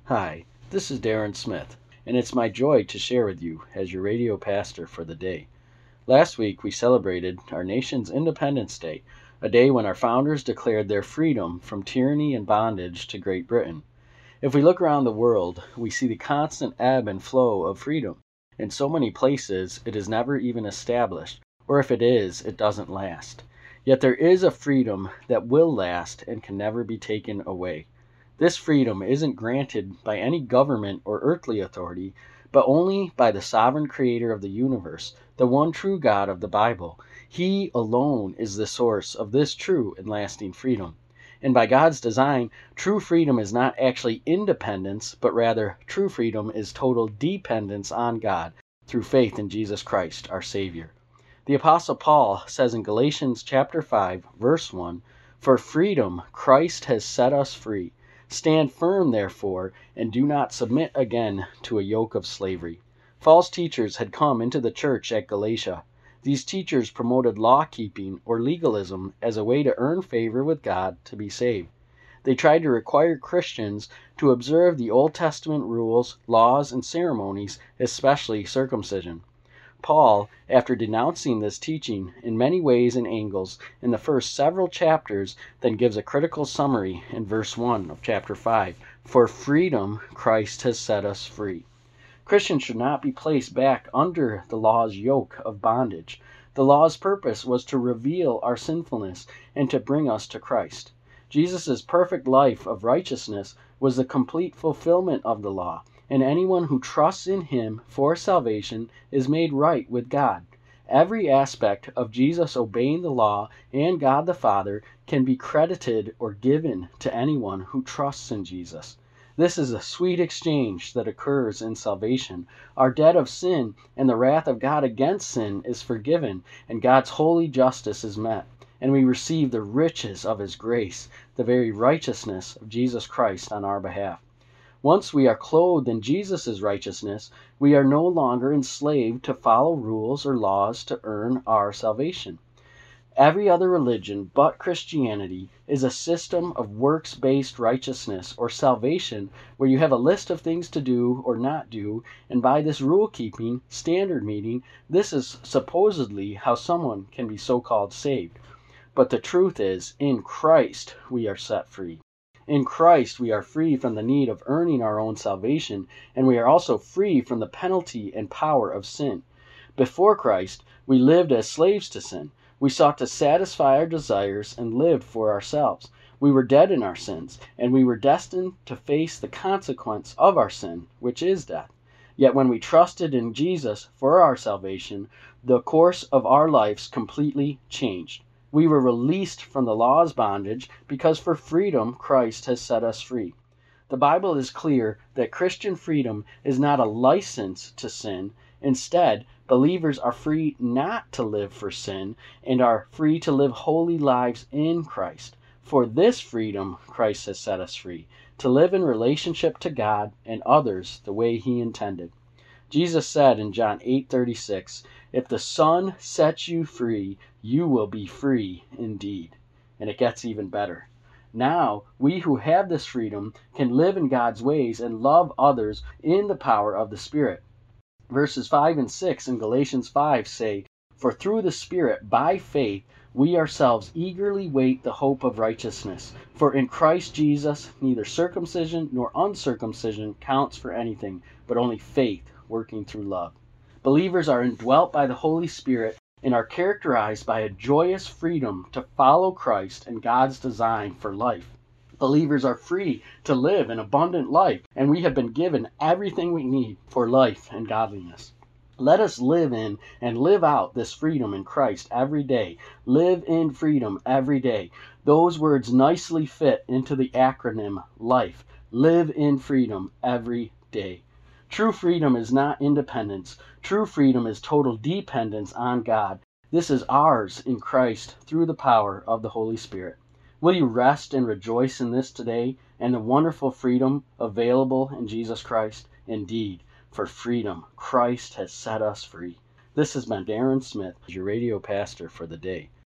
Hi, this is Darren Smith, and it's my joy to share with you as your radio pastor for the day. Last week we celebrated our nation's Independence Day, a day when our founders declared their freedom from tyranny and bondage to Great Britain. If we look around the world, we see the constant ebb and flow of freedom. In so many places, it is never even established, or if it is, it doesn't last. Yet there is a freedom that will last and can never be taken away. This freedom isn't granted by any government or earthly authority, but only by the sovereign creator of the universe, the one true God of the Bible. He alone is the source of this true and lasting freedom. And by God's design, true freedom is not actually independence, but rather true freedom is total dependence on God through faith in Jesus Christ, our Savior. The Apostle Paul says in Galatians chapter 5, verse 1, "For freedom Christ has set us free. Stand firm, therefore, and do not submit again to a yoke of slavery." False teachers had come into the church at Galatia. These teachers promoted law-keeping or legalism as a way to earn favor with God to be saved. They tried to require Christians to observe the Old Testament rules, laws, and ceremonies, especially circumcision. Paul, after denouncing this teaching in many ways and angles in the first several chapters, then gives a critical summary in verse 1 of chapter 5. For freedom, Christ has set us free. Christians should not be placed back under the law's yoke of bondage. The law's purpose was to reveal our sinfulness and to bring us to Christ. Jesus' perfect life of righteousness was the complete fulfillment of the law, and anyone who trusts in him for salvation is made right with God. Every aspect of Jesus obeying the law and God the Father can be credited or given to anyone who trusts in Jesus. This is a sweet exchange that occurs in salvation. Our debt of sin and the wrath of God against sin is forgiven, and God's holy justice is met, and we receive the riches of his grace, the very righteousness of Jesus Christ on our behalf. Once we are clothed in Jesus' righteousness, we are no longer enslaved to follow rules or laws to earn our salvation. Every other religion but Christianity is a system of works-based righteousness or salvation where you have a list of things to do or not do, and by this rule-keeping, standard meeting, this is supposedly how someone can be so-called saved. But the truth is, in Christ we are set free. In Christ, we are free from the need of earning our own salvation, and we are also free from the penalty and power of sin. Before Christ, we lived as slaves to sin. We sought to satisfy our desires and lived for ourselves. We were dead in our sins, and we were destined to face the consequence of our sin, which is death. Yet when we trusted in Jesus for our salvation, the course of our lives completely changed. We were released from the law's bondage because for freedom Christ has set us free. The Bible is clear that Christian freedom is not a license to sin. Instead, believers are free not to live for sin and are free to live holy lives in Christ. For this freedom, Christ has set us free, to live in relationship to God and others the way he intended. Jesus said in John 8:36, "If the Son sets you free, you will be free indeed." And it gets even better. Now, we who have this freedom can live in God's ways and love others in the power of the Spirit. Verses 5 and 6 in Galatians 5 say, "For through the Spirit, by faith, we ourselves eagerly wait the hope of righteousness. For in Christ Jesus, neither circumcision nor uncircumcision counts for anything, but only faith working through love." Believers are indwelt by the Holy Spirit and are characterized by a joyous freedom to follow Christ and God's design for life. Believers are free to live an abundant life, and we have been given everything we need for life and godliness. Let us live in and live out this freedom in Christ every day. Live in freedom every day. Those words nicely fit into the acronym LIFE. Live in freedom every day. True freedom is not independence. True freedom is total dependence on God. This is ours in Christ through the power of the Holy Spirit. Will you rest and rejoice in this today and the wonderful freedom available in Jesus Christ? Indeed, for freedom, Christ has set us free. This has been Darren Smith, your radio pastor for the day.